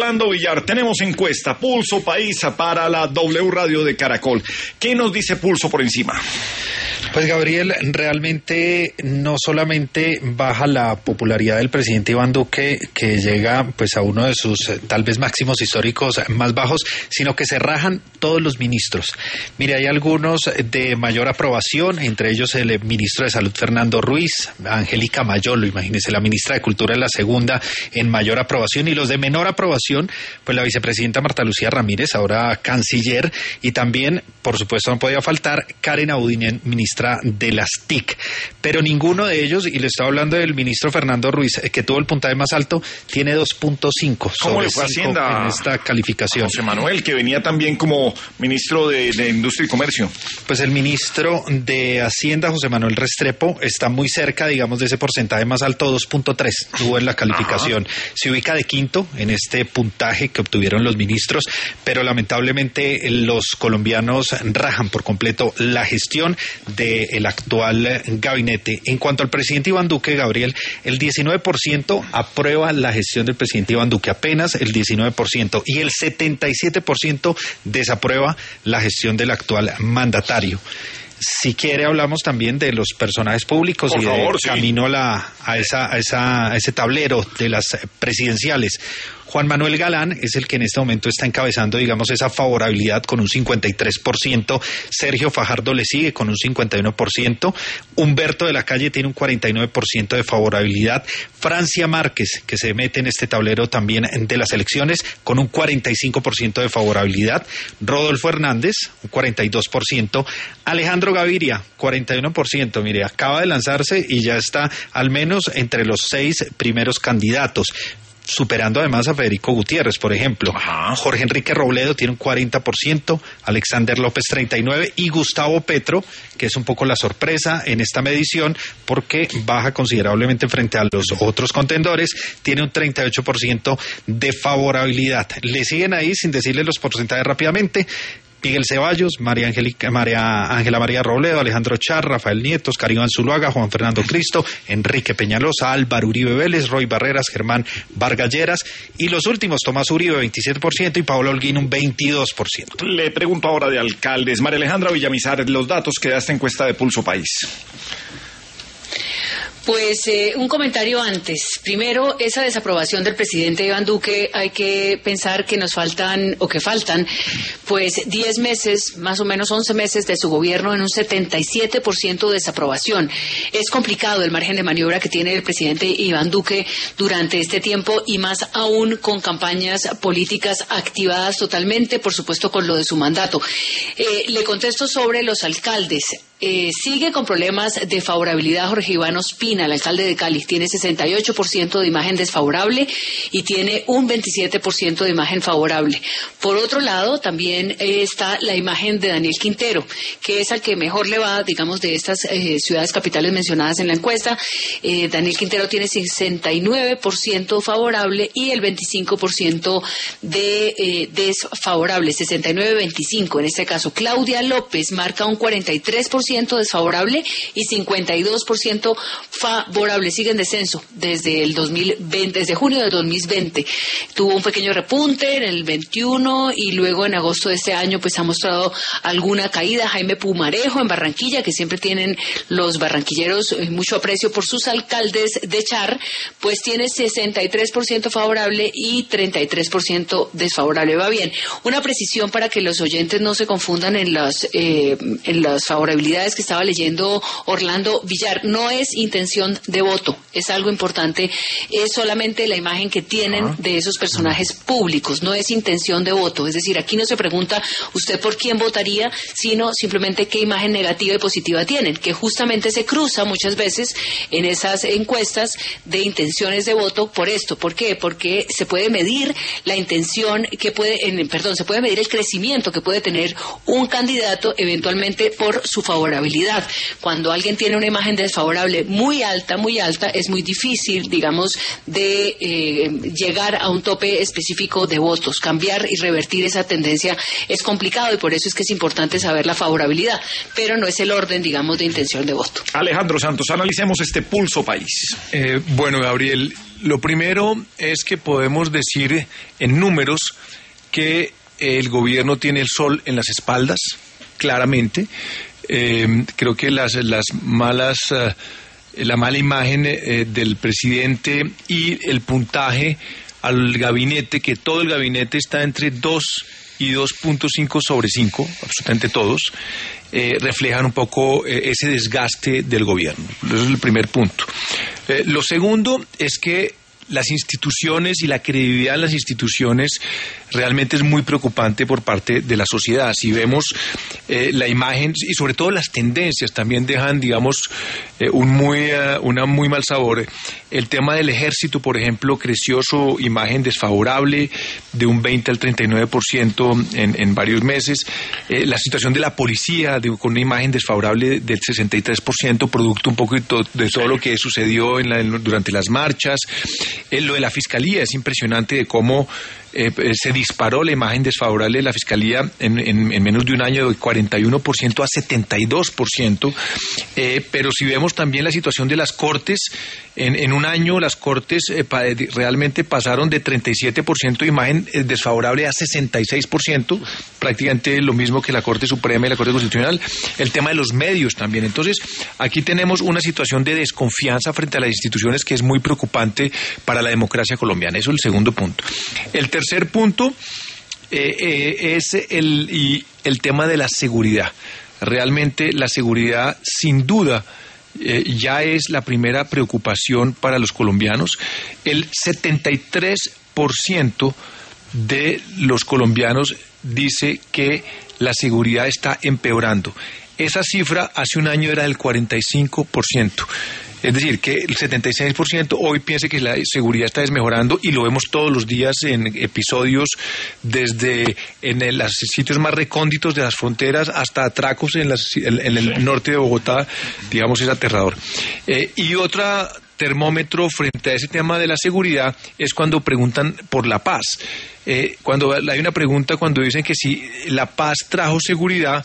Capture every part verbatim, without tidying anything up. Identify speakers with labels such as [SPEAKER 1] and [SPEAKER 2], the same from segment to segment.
[SPEAKER 1] Orlando Villar, tenemos encuesta, Pulso País para la W Radio de Caracol. ¿Qué nos dice Pulso por encima?
[SPEAKER 2] Pues Gabriel, realmente no solamente baja la popularidad del presidente Iván Duque, que llega pues a uno de sus eh, tal vez máximos históricos más bajos, sino que se rajan todos los ministros. Mire, hay algunos de mayor aprobación, entre ellos el ministro de Salud Fernando Ruiz, Angélica Mayolo, imagínese, la ministra de Cultura es la segunda en mayor aprobación, y los de menor aprobación, pues la vicepresidenta Marta Lucía Ramírez, ahora canciller, y también, por supuesto, no podía faltar Karen Abudinen, ministra de las T I C, pero ninguno de ellos, y le estoy hablando del ministro Fernando Ruiz, que tuvo el puntaje más alto, tiene dos punto cinco sobre cinco en esta calificación.
[SPEAKER 1] José Manuel, que venía también como ministro de, de Industria y Comercio.
[SPEAKER 2] Pues el ministro de Hacienda, José Manuel Restrepo, está muy cerca, digamos, de ese porcentaje más alto, dos punto tres tuvo en la calificación. Ajá. Se ubica de quinto en este puntaje que obtuvieron los ministros, pero lamentablemente los colombianos rajan por completo la gestión de el actual gabinete. En cuanto al presidente Iván Duque, Gabriel, el diecinueve por ciento aprueba la gestión del presidente Iván Duque, apenas el diecinueve por ciento, y el setenta y siete por ciento desaprueba la gestión del actual mandatario. Si quiere, hablamos también de los personajes públicos Por y favor, de sí. camino a, la, a, esa, a, esa, a ese tablero de las presidenciales. Juan Manuel Galán es el que en este momento está encabezando, digamos, esa favorabilidad con un cincuenta y tres por ciento. Sergio Fajardo le sigue con un cincuenta y uno por ciento. Humberto de la Calle tiene un cuarenta y nueve por ciento de favorabilidad. Francia Márquez, que se mete en este tablero también de las elecciones, con un cuarenta y cinco por ciento de favorabilidad. Rodolfo Hernández, un cuarenta y dos por ciento. Alejandro Gaviria, cuarenta y uno por ciento. Mire, acaba de lanzarse y ya está al menos entre los seis primeros candidatos, superando además a Federico Gutiérrez, por ejemplo. Ajá. Jorge Enrique Robledo tiene un cuarenta por ciento, Alexander López treinta y nueve por ciento y Gustavo Petro, que es un poco la sorpresa en esta medición porque baja considerablemente frente a los otros contendores, tiene un treinta y ocho por ciento de favorabilidad. Le siguen ahí, sin decirles los porcentajes rápidamente, Miguel Ceballos, María Angélica, María Ángela María Robledo, Alejandro Char, Rafael Nieto, Oscar Iván Zuluaga, Juan Fernando Cristo, Enrique Peñalosa, Álvaro Uribe Vélez, Roy Barreras, Germán Vargas Lleras, y los últimos, Tomás Uribe, veintisiete por ciento, y Pablo Holguín, un veintidós por ciento.
[SPEAKER 1] Le pregunto ahora de alcaldes. María Alejandra Villamizar, los datos que da esta encuesta de Pulso País.
[SPEAKER 3] Pues eh, un comentario antes. Primero, esa desaprobación del presidente Iván Duque, hay que pensar que nos faltan, o que faltan, pues diez meses, más o menos once meses de su gobierno en un setenta y siete por ciento de desaprobación. Es complicado el margen de maniobra que tiene el presidente Iván Duque durante este tiempo, y más aún con campañas políticas activadas totalmente, por supuesto con lo de su mandato. Eh, le contesto sobre los alcaldes. Eh, sigue con problemas de favorabilidad Jorge Iván Ospina, el alcalde de Cali. Tiene sesenta y ocho por ciento de imagen desfavorable y tiene un veintisiete por ciento de imagen favorable. Por otro lado, también eh, está la imagen de Daniel Quintero, que es al que mejor le va, digamos, de estas eh, ciudades capitales mencionadas en la encuesta. Eh, Daniel Quintero tiene sesenta y nueve por ciento favorable y el veinticinco por ciento de eh, desfavorable, sesenta y nueve a veinticinco en este caso. Claudia López marca un cuarenta y tres por ciento desfavorable y cincuenta y dos por ciento favorable. Sigue en descenso desde el dos mil veinte, desde junio de dos mil veinte. Tuvo un pequeño repunte en el veintiuno y luego en agosto de este año pues ha mostrado alguna caída. Jaime Pumarejo en Barranquilla, que siempre tienen los barranquilleros mucho aprecio por sus alcaldes de Char, pues tiene sesenta y tres por ciento favorable y treinta y tres por ciento desfavorable. Va bien. Una precisión para que los oyentes no se confundan en las, eh, en las favorabilidades que estaba leyendo Orlando Villar. No es intención de voto, es algo importante, es solamente la imagen que tienen uh-huh. de esos personajes públicos, no es intención de voto. Es decir, aquí no se pregunta usted por quién votaría, sino simplemente qué imagen negativa y positiva tienen, que justamente se cruza muchas veces en esas encuestas de intenciones de voto por esto. ¿Por qué? Porque se puede medir la intención que puede, en, perdón, se puede medir el crecimiento que puede tener un candidato eventualmente por su favorabilidad. Cuando alguien tiene una imagen desfavorable muy alta, muy alta, es muy difícil, digamos, de eh, llegar a un tope específico de votos. Cambiar y revertir esa tendencia es complicado y por eso es que es importante saber la favorabilidad, pero no es el orden, digamos, de intención de voto.
[SPEAKER 1] Alejandro Santos, analicemos este Pulso País.
[SPEAKER 4] Eh, bueno, Gabriel, lo primero es que podemos decir en números que el gobierno tiene el sol en las espaldas, claramente. Eh, creo que las, las malas, uh, la mala imagen eh, del presidente y el puntaje al gabinete, que todo el gabinete está entre dos y dos punto cinco sobre cinco, absolutamente todos, eh, reflejan un poco eh, ese desgaste del gobierno. Ese es el primer punto. Eh, lo segundo es que las instituciones y la credibilidad de las instituciones realmente es muy preocupante por parte de la sociedad. Si vemos eh, la imagen y sobre todo las tendencias también dejan, digamos, eh, un muy, uh, una muy mal sabor. El tema del ejército, por ejemplo, creció su imagen desfavorable de un veinte al treinta y nueve por ciento en, en varios meses. Eh, la situación de la policía de, con una imagen desfavorable del sesenta y tres por ciento, producto un poco de, to, de todo lo que sucedió en la, en, durante las marchas. Eh, lo de la fiscalía es impresionante de cómo eh, se disparó la imagen desfavorable de la fiscalía en, en, en menos de un año, de cuarenta y uno por ciento a setenta y dos por ciento. Eh, pero si vemos también la situación de las cortes, en, en un año las cortes eh, pa, realmente pasaron de treinta y siete por ciento de imagen eh, desfavorable a sesenta y seis por ciento, prácticamente lo mismo que la Corte Suprema y la Corte Constitucional. El tema de los medios también. Entonces, aquí tenemos una situación de desconfianza frente a las instituciones que es muy preocupante para la democracia colombiana. Eso es el segundo punto. El tercer punto eh, eh, es el, y el tema de la seguridad. Realmente la seguridad, sin duda, eh, ya es la primera preocupación para los colombianos. El setenta y tres por ciento de los colombianos dice que la seguridad está empeorando. Esa cifra hace un año era del cuarenta y cinco por ciento. Es decir, que el setenta y seis por ciento hoy piensa que la seguridad está desmejorando y lo vemos todos los días en episodios desde en el, los sitios más recónditos de las fronteras hasta atracos en, las, en, en el norte de Bogotá, digamos, es aterrador. Eh, y otra termómetro frente a ese tema de la seguridad es cuando preguntan por la paz. Eh, cuando hay una pregunta cuando dicen que si la paz trajo seguridad,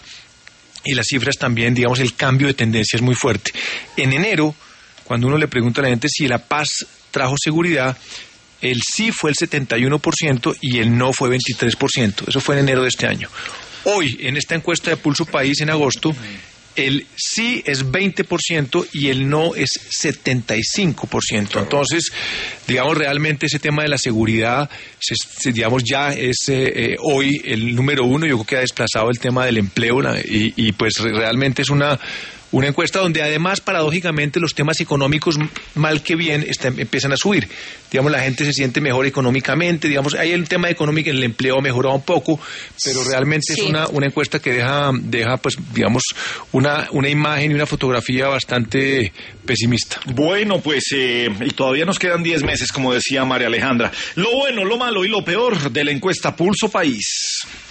[SPEAKER 4] y las cifras también, digamos, el cambio de tendencia es muy fuerte. En enero, cuando uno le pregunta a la gente si la paz trajo seguridad, el sí fue el setenta y uno por ciento y el no fue veintitrés por ciento. Eso fue en enero de este año. Hoy, en esta encuesta de Pulso País en agosto, el sí es veinte por ciento y el no es setenta y cinco por ciento. Entonces, digamos, realmente ese tema de la seguridad, se, digamos, ya es eh, hoy el número uno. Yo creo que ha desplazado el tema del empleo la, y, y pues realmente es una... Una encuesta donde además, paradójicamente, los temas económicos, mal que bien, están, empiezan a subir. Digamos, la gente se siente mejor económicamente, digamos, hay el tema económico, el empleo ha mejorado un poco, pero realmente sí. es una, una encuesta que deja, deja pues, digamos, una, una imagen y una fotografía bastante pesimista.
[SPEAKER 1] Bueno, pues, eh, y todavía nos quedan diez meses, como decía María Alejandra. Lo bueno, lo malo y lo peor de la encuesta Pulso País.